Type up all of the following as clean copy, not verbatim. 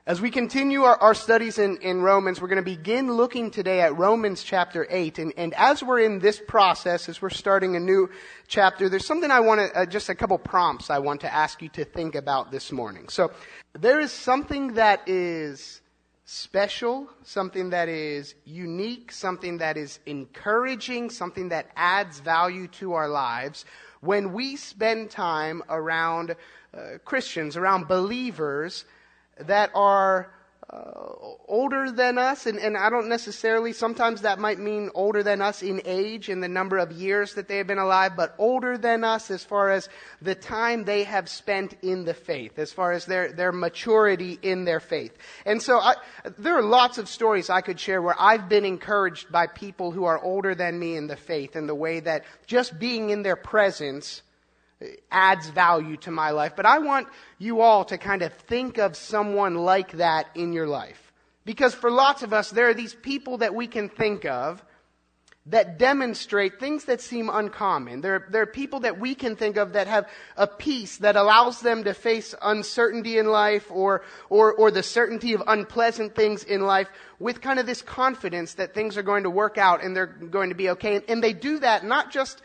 As we continue our studies in Romans, we're going to begin looking today at Romans chapter 8. And as we're in this process, as we're starting a new chapter, there's something I want to, just a couple prompts I want to ask you to think about this morning. So there is something that is special, something that is unique, something that is encouraging, something that adds value to our lives when we spend time around Christians, around believers that are older than us, and I don't necessarily, sometimes that might mean older than us in age and the number of years that they have been alive, but older than us as far as the time they have spent in the faith, as far as their maturity in their faith. And so there are lots of stories I could share where I've been encouraged by people who are older than me in the faith, and the way that just being in their presence adds value to my life. But I want you all to kind of think of someone like that in your life. Because for lots of us, there are these people that we can think of that demonstrate things that seem uncommon. There are people that we can think of that have a peace that allows them to face uncertainty in life or the certainty of unpleasant things in life with kind of this confidence that things are going to work out and they're going to be okay. And they do that not just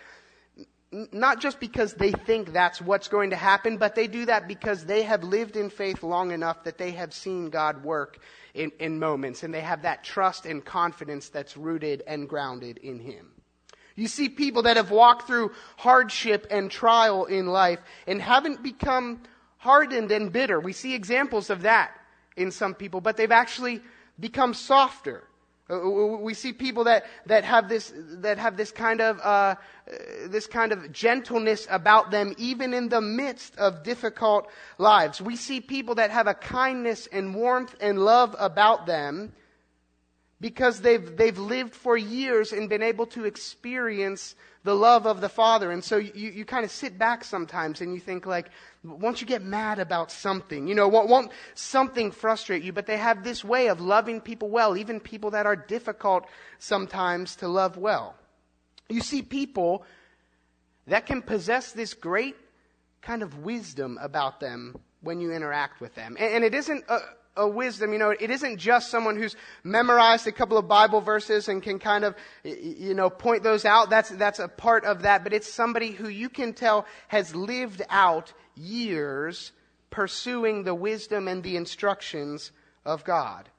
because they think that's what's going to happen, but they do that because they have lived in faith long enough that they have seen God work in moments, and they have that trust and confidence that's rooted and grounded in Him. You see people that have walked through hardship and trial in life and haven't become hardened and bitter. We see examples of that in some people, but they've actually become softer. We see people that have this kind of gentleness about them, even in the midst of difficult lives. We see people that have a kindness and warmth and love about them because they've lived for years and been able to experience the love of the Father. And so you kind of sit back sometimes and you think like, won't you get mad about something? Won't something frustrate you? But they have this way of loving people well, even people that are difficult sometimes to love well. You see people that can possess this great kind of wisdom about them when you interact with them. And it isn't a wisdom, it isn't just someone who's memorized a couple of Bible verses and can kind of, point those out. That's a part of that, but it's somebody who you can tell has lived out years pursuing the wisdom and the instructions of God.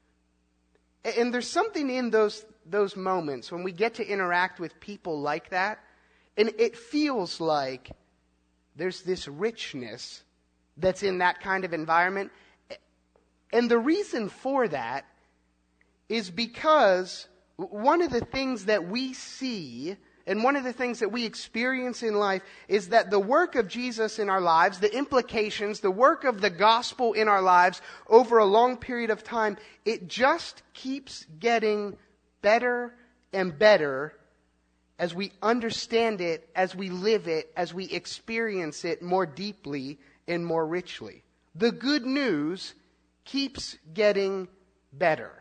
And there's something in those moments when we get to interact with people like that, and it feels like there's this richness that's in that kind of environment. And the reason for that is because one of the things that we see and one of the things that we experience in life is that the work of Jesus in our lives, the implications, the work of the gospel in our lives over a long period of time, it just keeps getting better and better as we understand it, as we live it, as we experience it more deeply and more richly. The good news keeps getting better.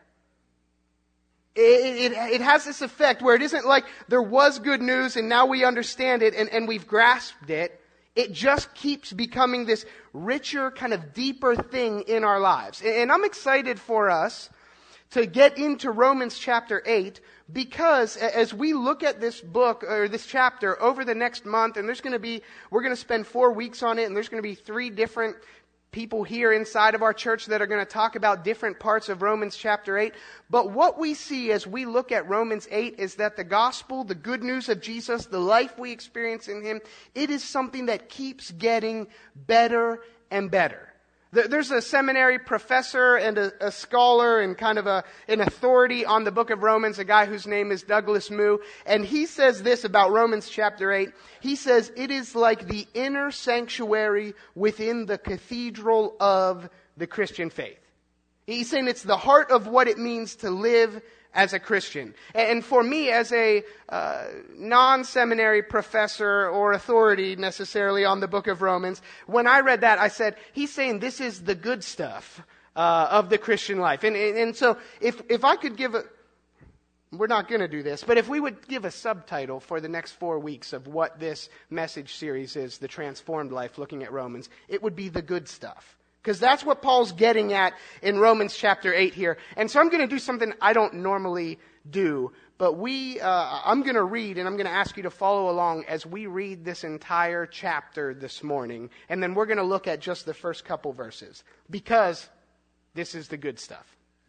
It has this effect where it isn't like there was good news and now we understand it and we've grasped it. It just keeps becoming this richer, kind of deeper thing in our lives. And I'm excited for us to get into Romans chapter 8 because as we look at this book or this chapter over the next month, and we're going to spend 4 weeks on it, and there's going to be 3 different people here inside of our church that are going to talk about different parts of Romans chapter 8. But what we see as we look at Romans 8 is that the gospel, the good news of Jesus, the life we experience in Him, it is something that keeps getting better and better. There's a seminary professor and a scholar and kind of an authority on the book of Romans, a guy whose name is Douglas Moo, and he says this about Romans chapter 8. He says, it is like the inner sanctuary within the cathedral of the Christian faith. He's saying it's the heart of what it means to live as a Christian. And for me, as a non-seminary professor or authority necessarily on the book of Romans, when I read that, I said, he's saying this is the good stuff of the Christian life. And so if I could give we're not going to do this, but if we would give a subtitle for the next 4 weeks of what this message series is, The Transformed Life, looking at Romans, it would be the good stuff. Because that's what Paul's getting at in Romans chapter 8 here. And so I'm going to do something I don't normally do. But I'm going to read, and I'm going to ask you to follow along as we read this entire chapter this morning. And then we're going to look at just the first couple verses. Because this is the good stuff.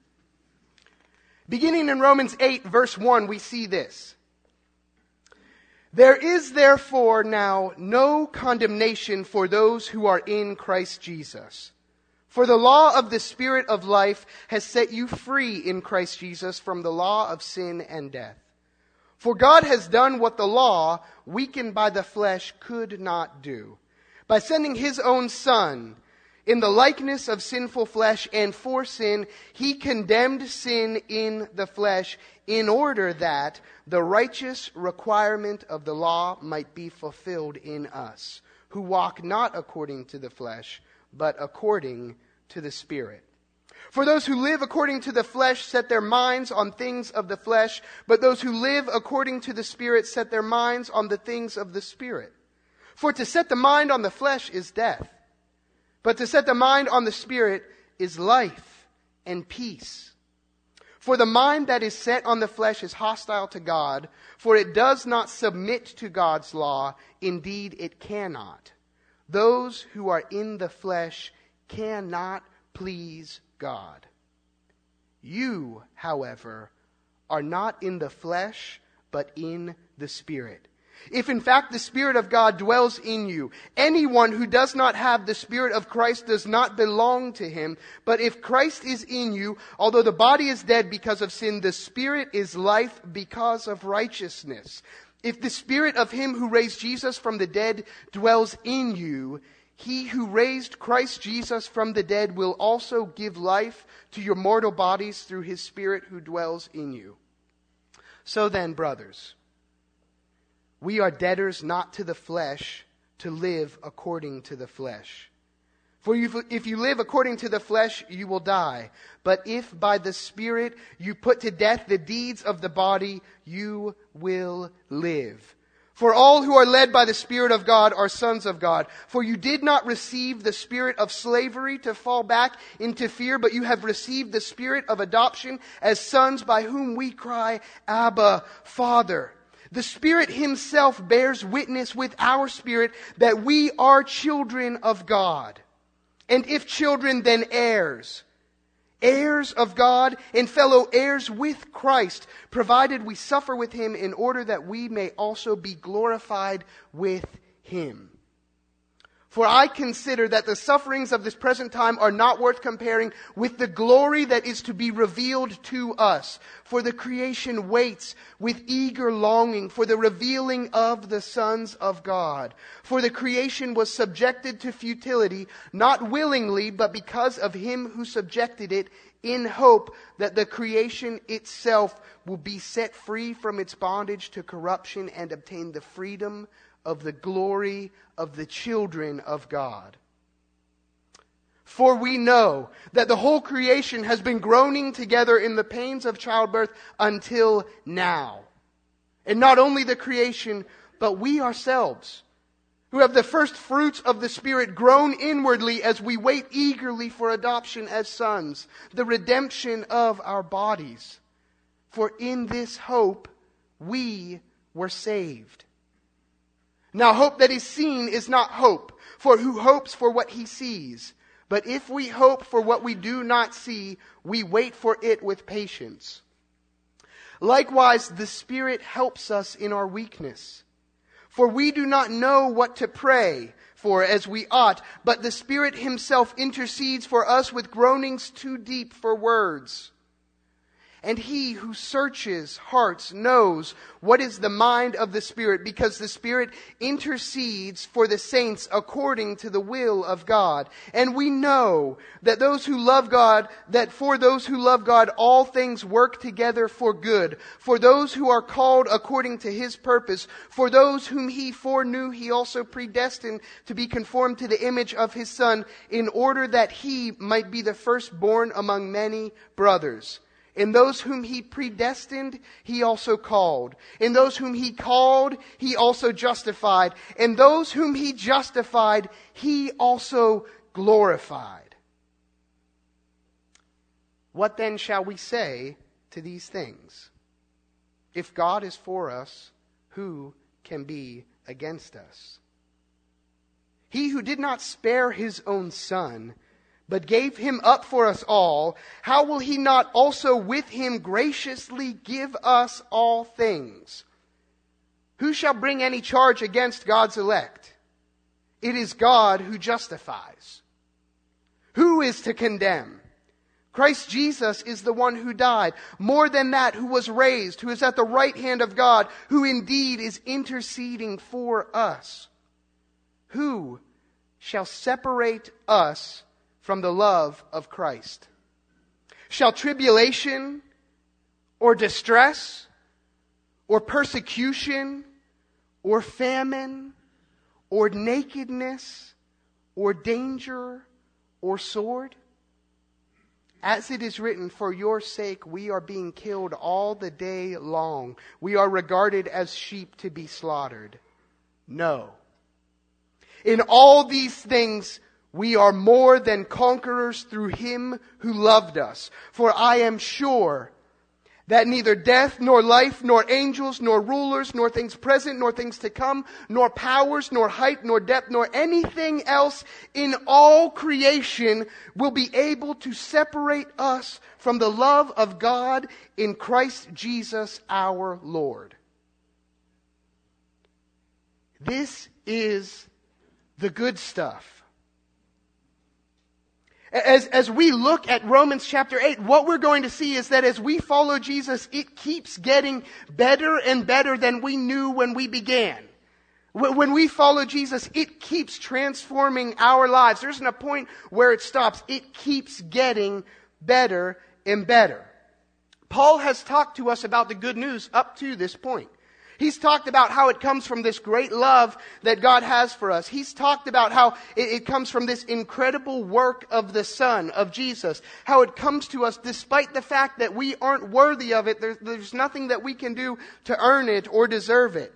Beginning in Romans 8, verse 1, we see this. There is therefore now no condemnation for those who are in Christ Jesus. For the law of the Spirit of life has set you free in Christ Jesus from the law of sin and death. For God has done what the law, weakened by the flesh, could not do, by sending His own Son in the likeness of sinful flesh, and for sin He condemned sin in the flesh, in order that the righteous requirement of the law might be fulfilled in us, who walk not according to the flesh, but according to the Spirit. For those who live according to the flesh set their minds on things of the flesh, but those who live according to the Spirit set their minds on the things of the Spirit. For to set the mind on the flesh is death, but to set the mind on the Spirit is life and peace. For the mind that is set on the flesh is hostile to God, for it does not submit to God's law. Indeed, it cannot. Those who are in the flesh cannot please God. You, however, are not in the flesh, but in the Spirit. If in fact the Spirit of God dwells in you, anyone who does not have the Spirit of Christ does not belong to Him. But if Christ is in you, although the body is dead because of sin, the Spirit is life because of righteousness. If the Spirit of Him who raised Jesus from the dead dwells in you, He who raised Christ Jesus from the dead will also give life to your mortal bodies through His Spirit who dwells in you. So then, brothers, we are debtors not to the flesh to live according to the flesh. For if you live according to the flesh, you will die. But if by the Spirit you put to death the deeds of the body, you will live. For all who are led by the Spirit of God are sons of God. For you did not receive the spirit of slavery to fall back into fear, but you have received the Spirit of adoption as sons, by whom we cry, Abba, Father. The Spirit Himself bears witness with our spirit that we are children of God. And if children, then heirs. Heirs of God and fellow heirs with Christ, provided we suffer with Him in order that we may also be glorified with Him. For I consider that the sufferings of this present time are not worth comparing with the glory that is to be revealed to us. For the creation waits with eager longing for the revealing of the sons of God. For the creation was subjected to futility, not willingly, but because of Him who subjected it, in hope that the creation itself will be set free from its bondage to corruption and obtain the freedom of the glory of the children of God. For we know that the whole creation has been groaning together in the pains of childbirth until now. And not only the creation, but we ourselves, who have the first fruits of the Spirit, groan inwardly as we wait eagerly for adoption as sons, the redemption of our bodies. For in this hope we were saved. Now hope that is seen is not hope, for who hopes for what he sees? But if we hope for what we do not see, we wait for it with patience. Likewise, the Spirit helps us in our weakness. For we do not know what to pray for as we ought, but the Spirit Himself intercedes for us with groanings too deep for words. And He who searches hearts knows what is the mind of the Spirit, because the Spirit intercedes for the saints according to the will of God. And we know that for those who love God, all things work together for good, for those who are called according to His purpose. For those whom He foreknew, He also predestined to be conformed to the image of His Son, in order that He might be the firstborn among many brothers. In those whom He predestined, He also called. In those whom He called, He also justified. And those whom He justified, He also glorified. What then shall we say to these things? If God is for us, who can be against us? He who did not spare his own Son, but gave him up for us all, how will he not also with him graciously give us all things? Who shall bring any charge against God's elect? It is God who justifies. Who is to condemn? Christ Jesus is the one who died. More than that, who was raised, who is at the right hand of God, who indeed is interceding for us. Who shall separate us from the love of Christ? Shall tribulation, or distress, or persecution, or famine, or nakedness, or danger, or sword? As it is written, for your sake we are being killed all the day long. We are regarded as sheep to be slaughtered. No. In all these things we are more than conquerors through him who loved us. For I am sure that neither death, nor life, nor angels, nor rulers, nor things present, nor things to come, nor powers, nor height, nor depth, nor anything else in all creation will be able to separate us from the love of God in Christ Jesus our Lord. This is the good stuff. As we look at Romans chapter 8, what we're going to see is that as we follow Jesus, it keeps getting better and better than we knew when we began. When we follow Jesus, it keeps transforming our lives. There isn't a point where it stops. It keeps getting better and better. Paul has talked to us about the good news up to this point. He's talked about how it comes from this great love that God has for us. He's talked about how it comes from this incredible work of the Son, of Jesus. How it comes to us despite the fact that we aren't worthy of it. There's nothing that we can do to earn it or deserve it.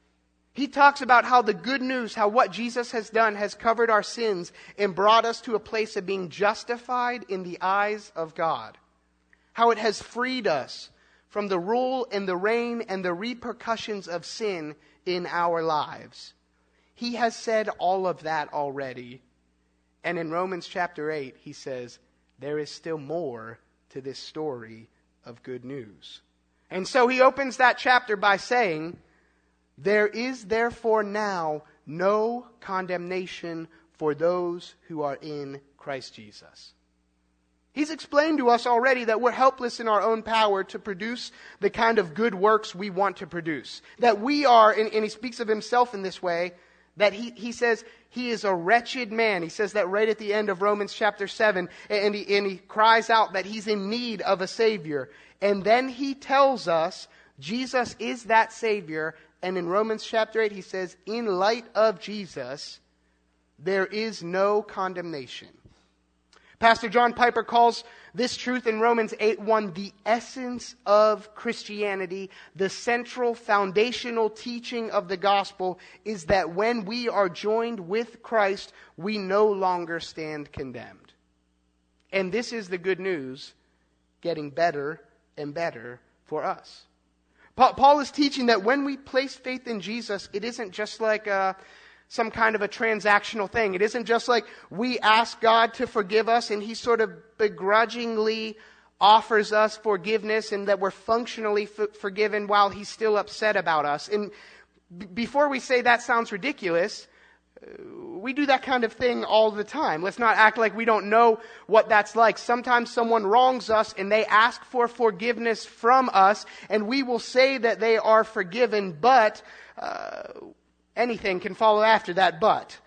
He talks about how the good news, how what Jesus has done has covered our sins and brought us to a place of being justified in the eyes of God. How it has freed us from the rule and the reign and the repercussions of sin in our lives. He has said all of that already. And in Romans chapter 8, he says, there is still more to this story of good news. And so he opens that chapter by saying, there is therefore now no condemnation for those who are in Christ Jesus. He's explained to us already that we're helpless in our own power to produce the kind of good works we want to produce. That we are, and he speaks of himself in this way, that he says he is a wretched man. He says that right at the end of Romans chapter 7, and he cries out that he's in need of a Savior. And then he tells us Jesus is that Savior. And in Romans chapter 8, he says, in light of Jesus, there is no condemnation. Pastor John Piper calls this truth in Romans 8:1 the essence of Christianity. The central foundational teaching of the gospel is that when we are joined with Christ, we no longer stand condemned. And this is the good news getting better and better for us. Paul is teaching that when we place faith in Jesus, it isn't just like some kind of a transactional thing. It isn't just like we ask God to forgive us and he sort of begrudgingly offers us forgiveness and that we're functionally forgiven while he's still upset about us. And before we say that sounds ridiculous, we do that kind of thing all the time. Let's not act like we don't know what that's like. Sometimes someone wrongs us and they ask for forgiveness from us and we will say that they are forgiven, but anything can follow after that but.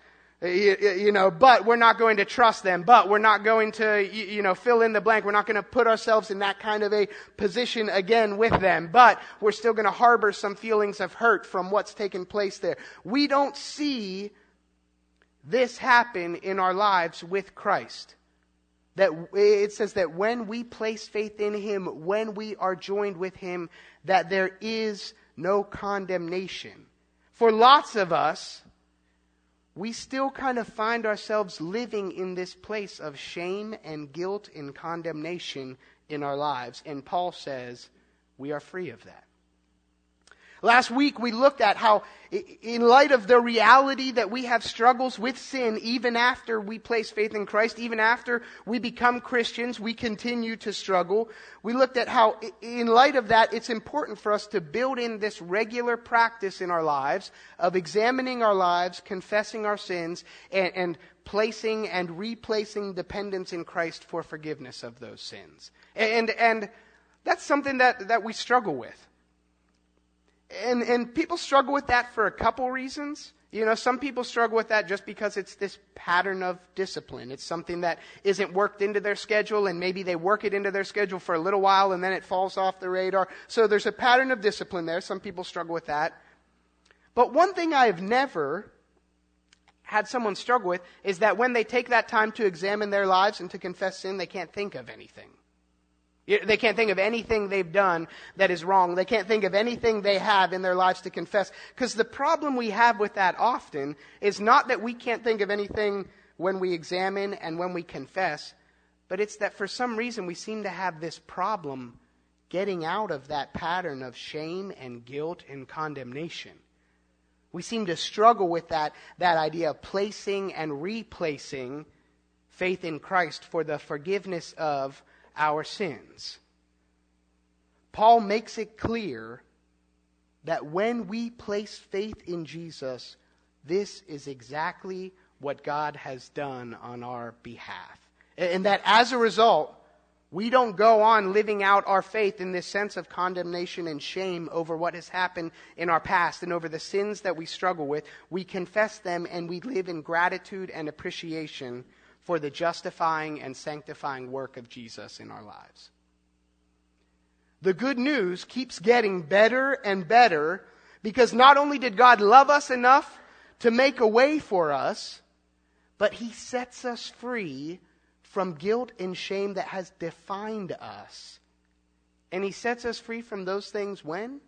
But we're not going to trust them. But we're not going to, fill in the blank. We're not going to put ourselves in that kind of a position again with them. But we're still going to harbor some feelings of hurt from what's taken place there. We don't see this happen in our lives with Christ. That it says that when we place faith in him, when we are joined with him, that there is no condemnation. For lots of us, we still kind of find ourselves living in this place of shame and guilt and condemnation in our lives. And Paul says we are free of that. Last week we looked at how, in light of the reality that we have struggles with sin, even after we place faith in Christ, even after we become Christians, we continue to struggle. We looked at how, in light of that, it's important for us to build in this regular practice in our lives of examining our lives, confessing our sins, and placing and replacing dependence in Christ for forgiveness of those sins. And that's something that we struggle with. And people struggle with that for a couple reasons. You know, some people struggle with that just because it's this pattern of discipline. It's something that isn't worked into their schedule, and maybe they work it into their schedule for a little while and then it falls off the radar. So there's a pattern of discipline there. Some people struggle with that. But one thing I have never had someone struggle with is that when they take that time to examine their lives and to confess sin, they can't think of anything. They can't think of anything they've done that is wrong. They can't think of anything they have in their lives to confess. Because the problem we have with that often is not that we can't think of anything when we examine and when we confess, but it's that for some reason we seem to have this problem getting out of that pattern of shame and guilt and condemnation. We seem to struggle with that idea of placing and replacing faith in Christ for the forgiveness of our sins. Paul makes it clear that when we place faith in Jesus, this is exactly what God has done on our behalf. And that as a result, we don't go on living out our faith in this sense of condemnation and shame over what has happened in our past and over the sins that we struggle with. We confess them and we live in gratitude and appreciation for the justifying and sanctifying work of Jesus in our lives. The good news keeps getting better and better because not only did God love us enough to make a way for us, but He sets us free from guilt and shame that has defined us. And He sets us free from those things when?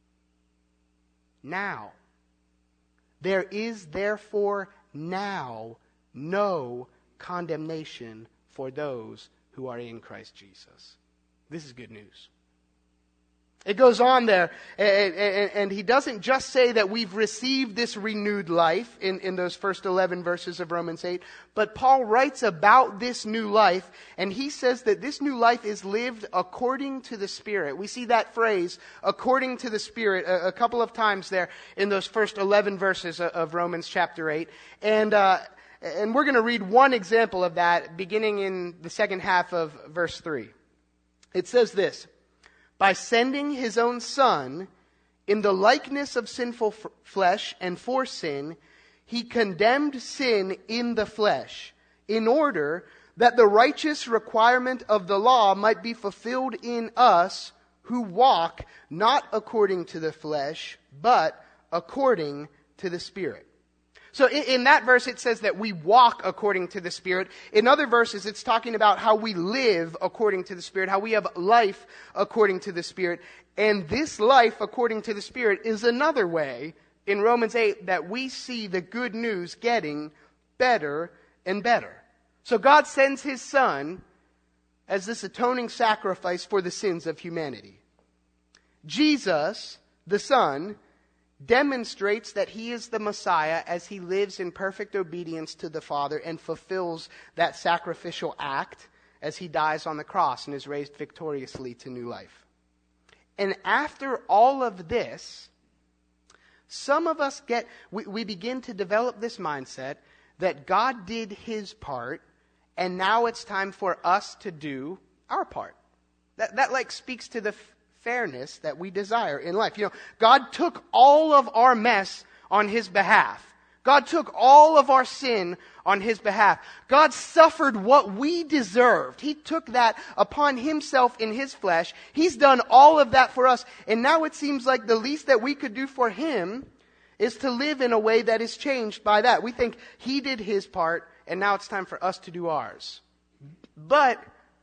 Now. There is therefore now no condemnation for those who are in Christ Jesus. This is good news. It goes on there, and he doesn't just say that we've received this renewed life in those first 11 verses of Romans 8, but Paul writes about this new life, and he says that this new life is lived according to the Spirit. We see that phrase, according to the Spirit, a couple of times there in those first 11 verses of Romans chapter 8. And we're going to read one example of that beginning in the second half of verse 3. It says this: by sending His own Son in the likeness of sinful flesh and for sin, He condemned sin in the flesh, in order that the righteous requirement of the law might be fulfilled in us who walk not according to the flesh, but according to the Spirit. So in that verse, it says that we walk according to the Spirit. In other verses, it's talking about how we live according to the Spirit, how we have life according to the Spirit. And this life according to the Spirit is another way in Romans 8 that we see the good news getting better and better. So God sends His Son as this atoning sacrifice for the sins of humanity. Jesus, the Son, demonstrates that He is the Messiah as He lives in perfect obedience to the Father and fulfills that sacrificial act as He dies on the cross and is raised victoriously to new life. And after all of this, some of us we begin to develop this mindset that God did His part and now it's time for us to do our part. That like speaks to the fairness that we desire in life. You know, God took all of our mess on His behalf. God took all of our sin on His behalf. God suffered what we deserved. He took that upon Himself in His flesh. He's done all of that for us. And now it seems like the least that we could do for Him is to live in a way that is changed by that. We think He did His part, and now it's time for us to do ours. But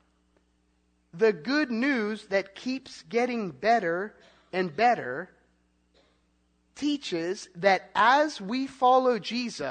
the good news that keeps getting better and better teaches that as we follow Jesus,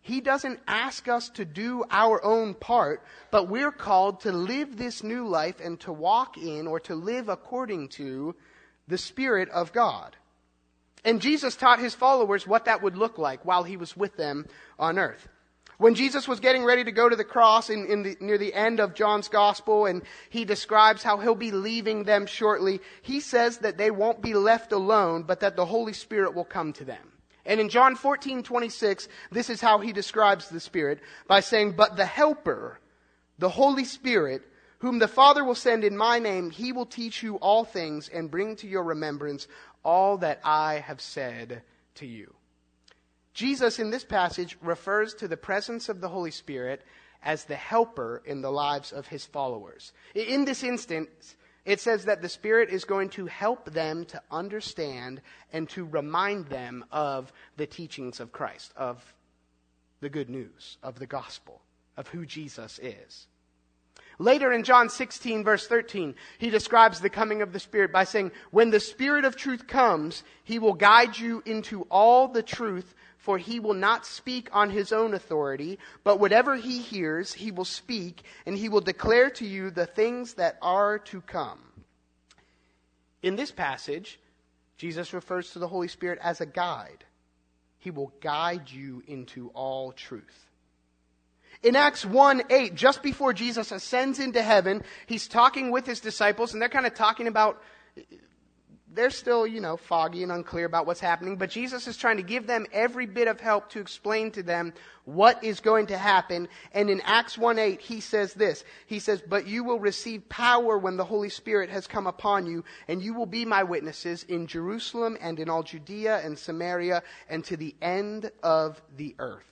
He doesn't ask us to do our own part, but we're called to live this new life and to walk in or to live according to the Spirit of God. And Jesus taught his followers what that would look like while he was with them on earth. When Jesus was getting ready to go to the cross near the end of John's gospel, and he describes how he'll be leaving them shortly, he says that they won't be left alone, but that the Holy Spirit will come to them. And in John 14:26, this is how he describes the Spirit by saying, "But the Helper, the Holy Spirit, whom the Father will send in my name, he will teach you all things and bring to your remembrance all that I have said to you." Jesus in this passage refers to the presence of the Holy Spirit as the helper in the lives of his followers. In this instance, it says that the Spirit is going to help them to understand and to remind them of the teachings of Christ, of the good news, of the gospel, of who Jesus is. Later in John 16, verse 13, he describes the coming of the Spirit by saying, "When the Spirit of truth comes, he will guide you into all the truth, for he will not speak on his own authority, but whatever he hears, he will speak, and he will declare to you the things that are to come." In this passage, Jesus refers to the Holy Spirit as a guide. He will guide you into all truth. In Acts 1:8, just before Jesus ascends into heaven, he's talking with his disciples, and they're kind of talking about, they're still, foggy and unclear about what's happening, but Jesus is trying to give them every bit of help to explain to them what is going to happen. And in Acts 1:8, he says this. He says, "But you will receive power when the Holy Spirit has come upon you, and you will be my witnesses in Jerusalem and in all Judea and Samaria and to the end of the earth."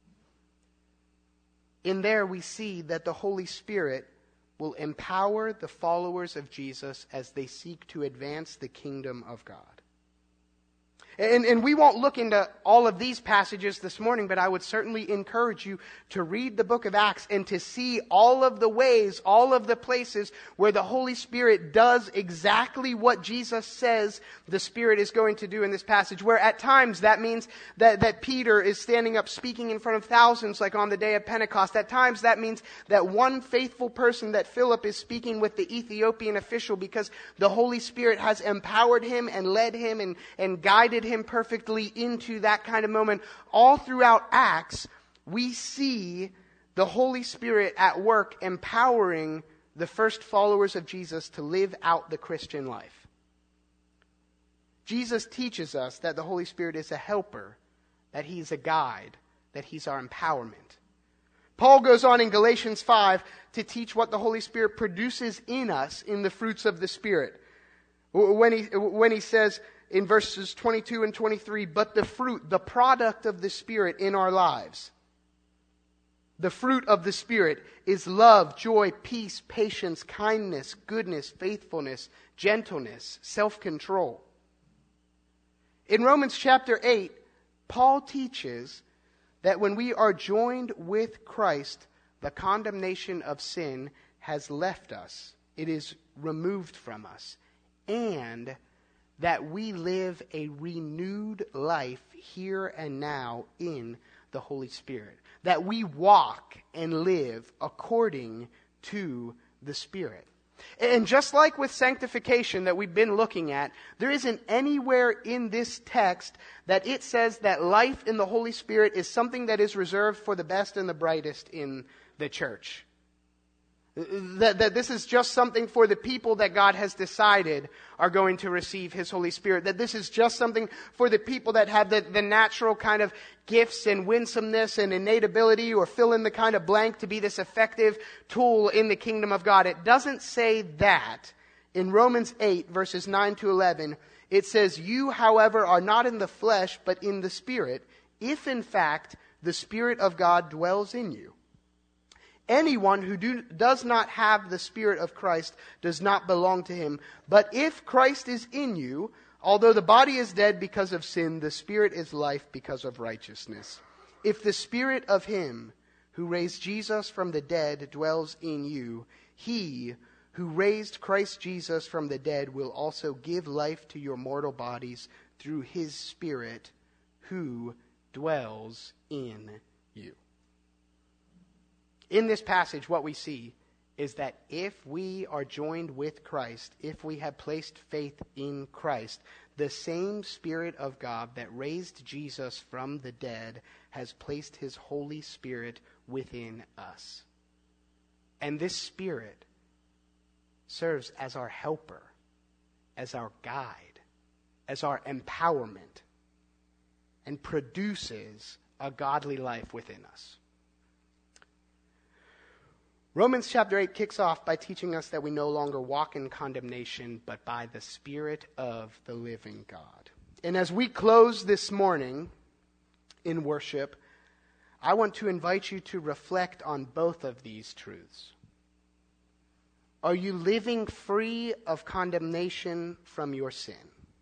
In there we see that the Holy Spirit will empower the followers of Jesus as they seek to advance the kingdom of God. And we won't look into all of these passages this morning, but I would certainly encourage you to read the book of Acts and to see all of the ways, all of the places where the Holy Spirit does exactly what Jesus says the Spirit is going to do in this passage, where at times that means that Peter is standing up speaking in front of thousands like on the day of Pentecost. At times that means that one faithful person, that Philip, is speaking with the Ethiopian official because the Holy Spirit has empowered him and led him and guided him perfectly into that kind of moment. All throughout Acts, we see the Holy Spirit at work empowering the first followers of Jesus to live out the Christian life. Jesus teaches us that the Holy Spirit is a helper, that he's a guide, that he's our empowerment. Paul goes on in Galatians 5 to teach what the Holy Spirit produces in us in the fruits of the Spirit. When he says, in verses 22 and 23, "But the fruit, the product of the Spirit in our lives, the fruit of the Spirit is love, joy, peace, patience, kindness, goodness, faithfulness, gentleness, self-control." In Romans chapter 8, Paul teaches that when we are joined with Christ, the condemnation of sin has left us. It is removed from us. And that we live a renewed life here and now in the Holy Spirit. That we walk and live according to the Spirit. And just like with sanctification that we've been looking at, there isn't anywhere in this text that it says that life in the Holy Spirit is something that is reserved for the best and the brightest in the church. That this is just something for the people that God has decided are going to receive His Holy Spirit. That this is just something for the people that have the natural kind of gifts and winsomeness and innate ability, or fill in the kind of blank, to be this effective tool in the kingdom of God. It doesn't say that. In Romans 8, verses 9 to 11, it says, "You, however, are not in the flesh, but in the Spirit, if in fact the Spirit of God dwells in you. Anyone who does not have the Spirit of Christ does not belong to him. But if Christ is in you, although the body is dead because of sin, the Spirit is life because of righteousness. If the Spirit of him who raised Jesus from the dead dwells in you, he who raised Christ Jesus from the dead will also give life to your mortal bodies through his Spirit who dwells in you. In this passage, what we see is that if we are joined with Christ, if we have placed faith in Christ, the same Spirit of God that raised Jesus from the dead has placed his Holy Spirit within us. And this Spirit serves as our helper, as our guide, as our empowerment, and produces a godly life within us. Romans chapter 8 kicks off by teaching us that we no longer walk in condemnation, but by the Spirit of the living God. And as we close this morning in worship, I want to invite you to reflect on both of these truths. Are you living free of condemnation from your sin?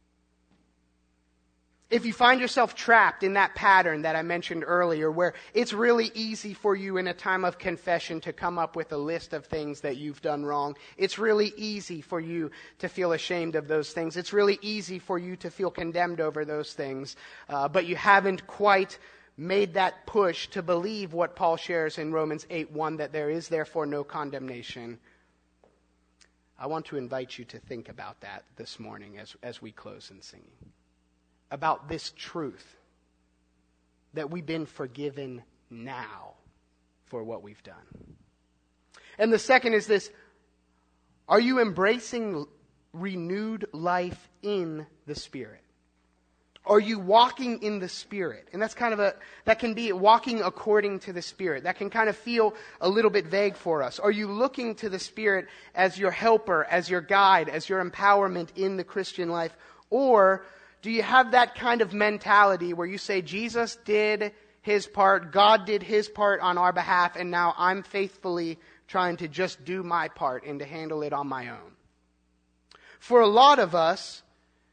If you find yourself trapped in that pattern that I mentioned earlier, where it's really easy for you in a time of confession to come up with a list of things that you've done wrong, it's really easy for you to feel ashamed of those things. It's really easy for you to feel condemned over those things, but you haven't quite made that push to believe what Paul shares in Romans 8:1, that there is therefore no condemnation. I want to invite you to think about that this morning as we close in singing. About this truth that we've been forgiven now for what we've done. And the second is this: are you embracing renewed life in the Spirit? Are you walking in the Spirit? And that's that can be walking according to the Spirit. That can kind of feel a little bit vague for us. Are you looking to the Spirit as your helper, as your guide, as your empowerment in the Christian life? Or do you have that kind of mentality where you say, Jesus did his part, God did his part on our behalf, and now I'm faithfully trying to just do my part and to handle it on my own? For a lot of us,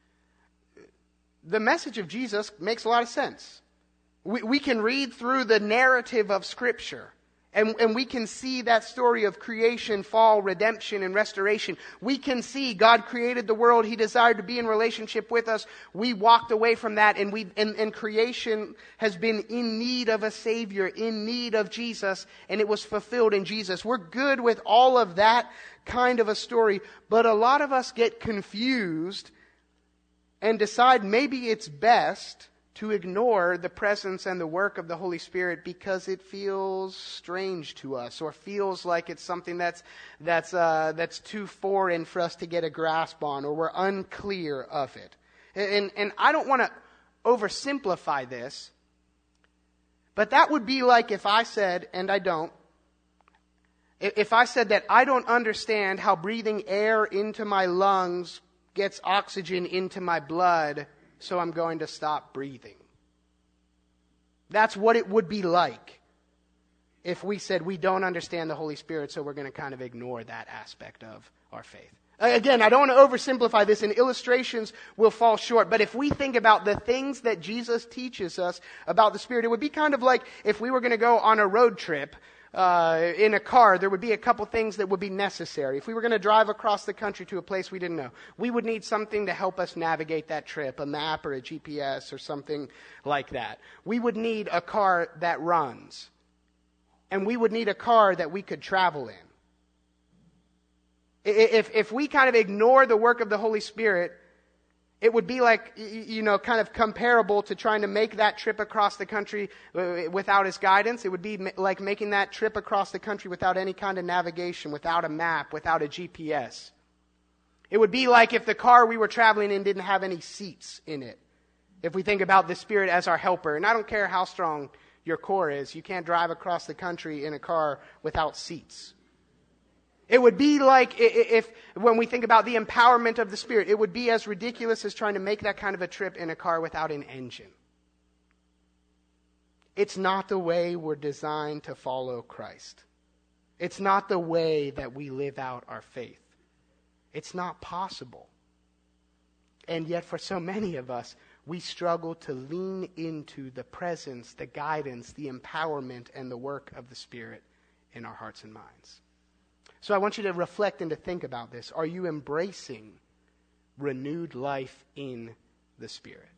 the message of Jesus makes a lot of sense. We can read through the narrative of Scripture, and we can see that story of creation, fall, redemption, and restoration. We can see God created the world. He desired to be in relationship with us. We walked away from that, and creation has been in need of a Savior, in need of Jesus, and it was fulfilled in Jesus. We're good with all of that kind of a story, but a lot of us get confused and decide maybe it's best to ignore the presence and the work of the Holy Spirit because it feels strange to us, or feels like it's something that's too foreign for us to get a grasp on, or we're unclear of it. And I don't want to oversimplify this, but that would be like if I said, and I don't, if I said that I don't understand how breathing air into my lungs gets oxygen into my blood, so I'm going to stop breathing. That's what it would be like if we said we don't understand the Holy Spirit, so we're going to kind of ignore that aspect of our faith. Again, I don't want to oversimplify this, and illustrations will fall short, but if we think about the things that Jesus teaches us about the Spirit, it would be kind of like if we were going to go on a road trip in a car. There would be a couple things that would be necessary. If we were going to drive across the country to a place we didn't know, we would need something to help us navigate that trip, a map or a GPS or something like that. We would need a car that runs. And we would need a car that we could travel in. If we kind of ignore the work of the Holy Spirit, it would be like, kind of comparable to trying to make that trip across the country without his guidance. It would be like making that trip across the country without any kind of navigation, without a map, without a GPS. It would be like if the car we were traveling in didn't have any seats in it. If we think about the Spirit as our helper. And I don't care how strong your core is, you can't drive across the country in a car without seats. It would be like if when we think about the empowerment of the Spirit, it would be as ridiculous as trying to make that kind of a trip in a car without an engine. It's not the way we're designed to follow Christ. It's not the way that we live out our faith. It's not possible. And yet for so many of us, we struggle to lean into the presence, the guidance, the empowerment, and the work of the Spirit in our hearts and minds. So I want you to reflect and to think about this. Are you embracing renewed life in the Spirit?